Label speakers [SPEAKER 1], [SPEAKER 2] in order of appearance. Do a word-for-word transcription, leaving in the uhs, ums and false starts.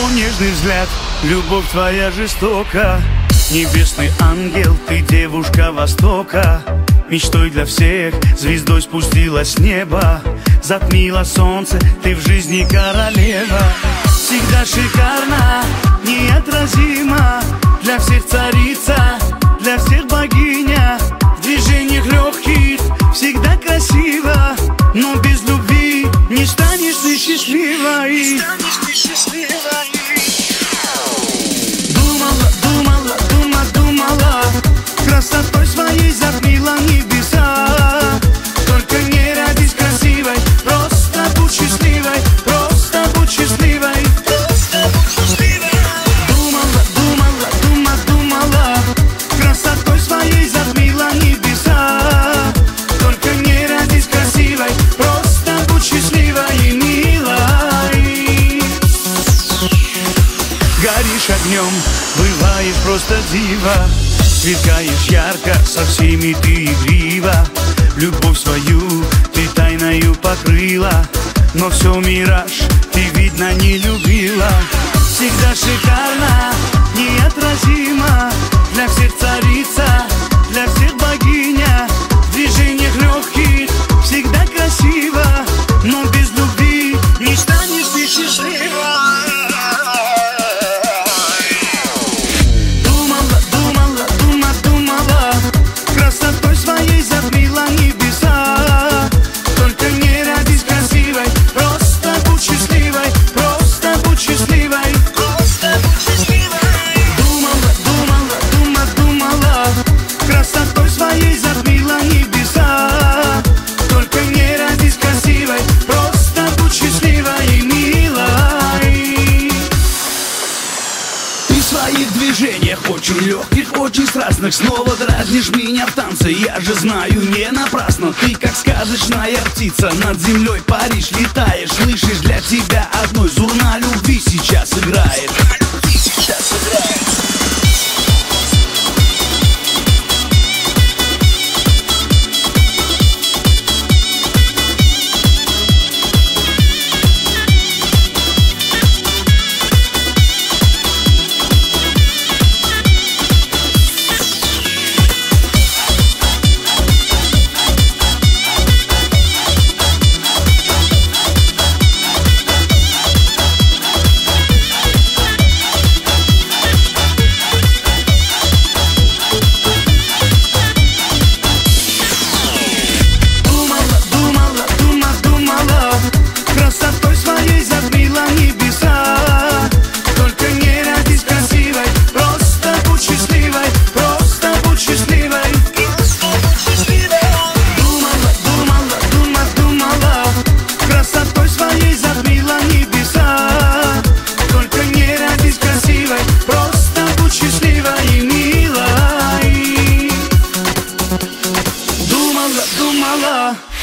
[SPEAKER 1] нежный взгляд, любовь твоя жестока. Небесный ангел, ты девушка Востока. Мечтой для всех, звездой спустилась с неба. Затмила солнце, ты в жизни королева. Всегда шикарно, неотразима. Для всех царица, для всех богиня. В движениях легких, всегда красиво. Но без любви не станешь ты счастливой. Думала, думала, дума, думала, красотой своей затмила небеса. Только не родись красивой, просто будь счастливой, просто будь счастливой. Думала, думала, дума, думала, красотой своей затмила небеса. Только не родись красивой, просто будь счастливой и милой. Горишь огнем, бываешь просто дива. Сверкаешь ярко, со всеми ты игрива. Любовь свою ты тайною покрыла. Но все мираж, ты, видно, не любила. Всегда шикарно, неотразима. Для всех царица, для всех богиня. В движениях легких, всегда красиво. Но без любви не станешь ты счастливой. В своих движениях очень легких, очень страстных, снова дразнишь меня в танце. Я же знаю, не напрасно. Ты как сказочная птица, над землей паришь, летаешь. Слышишь, для тебя одной зурна любви сейчас играет. Сейчас играет. Думала,